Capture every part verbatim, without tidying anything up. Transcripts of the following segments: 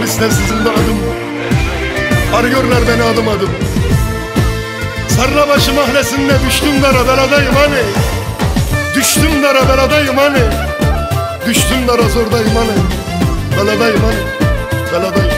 Polisler sizin de adım. Arıyorlar beni adım adım. Sarıbaşı mahallesinde düştüm dara beladayım hani. Düştüm dara beladayım hani. Düştüm dara zordayım hani. Beladayım hani. Beladayım.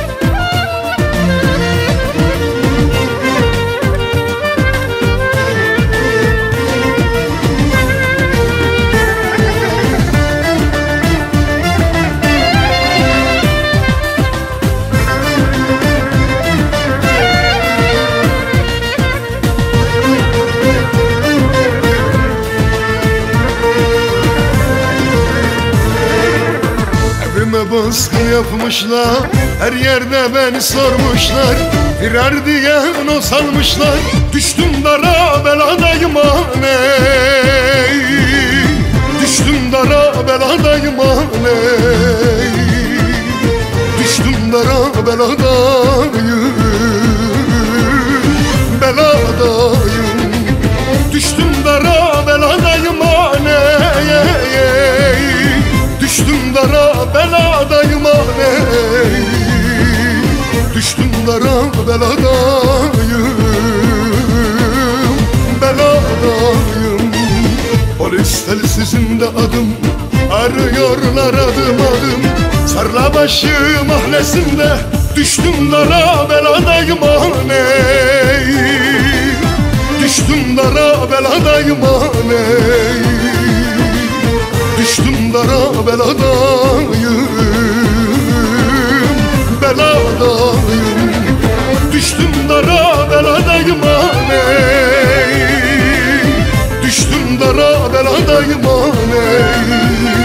Evime baskı yapmışlar, her yerde beni sormuşlar. Firar diye no salmışlar, düştüm dara beladayım aney. Düştüm dara beladayım aney. Düştüm dara beladayım, beladayım. Düştüm dara beladayım aney. Düştüm dara beladayım aney. Düştüm dara beladayım, beladayım. Polis telsizinde adım, arıyorlar adım adım. Sarıbaşı mahallesinde düştüm dara beladayım aney. Düştüm dara beladayım aney. Düştüm dara beladayım, beladayım. Düştüm dara beladayım aney. Düştüm dara beladayım aney.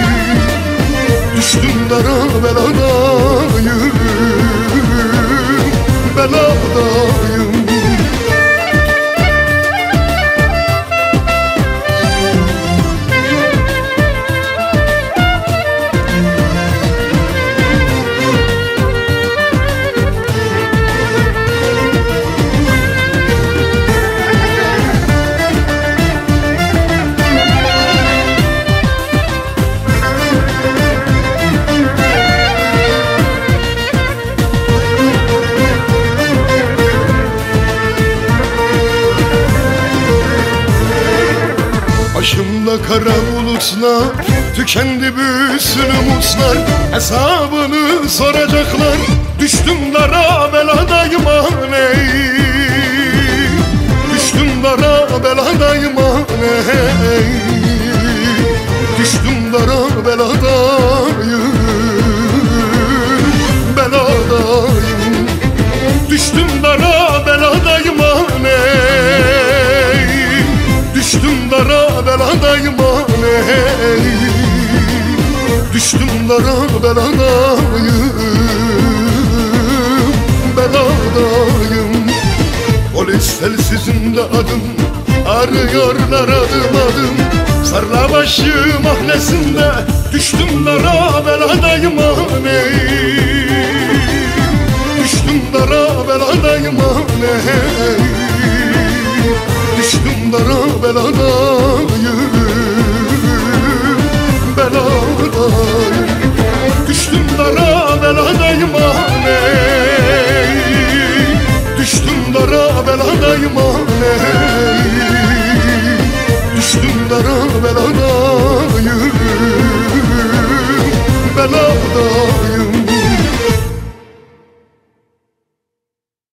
Düştüm dara beladayım, beladayım. Başımda kara bulutlar, tükendi büsün umutlar. Hesabını soracaklar, düştüm dara beladayım aney. Düştüm dara beladayım aney. Düştüm dara beladayım, beladayım. Düştüm dara beladayım aney. Düştüm dara beladayım aney. Düştüm dara beladayım, beladayım. Polis telsizinde adım, arıyorlar adım adım. Sarıbaşı mahallesinde düştüm dara beladayım aney. Düştüm dara beladayım aney. Düştüm dara beladayım, beladayım. Düştüm dara beladayım aney. Düştüm dara beladayım aney. Düştüm dara beladayım.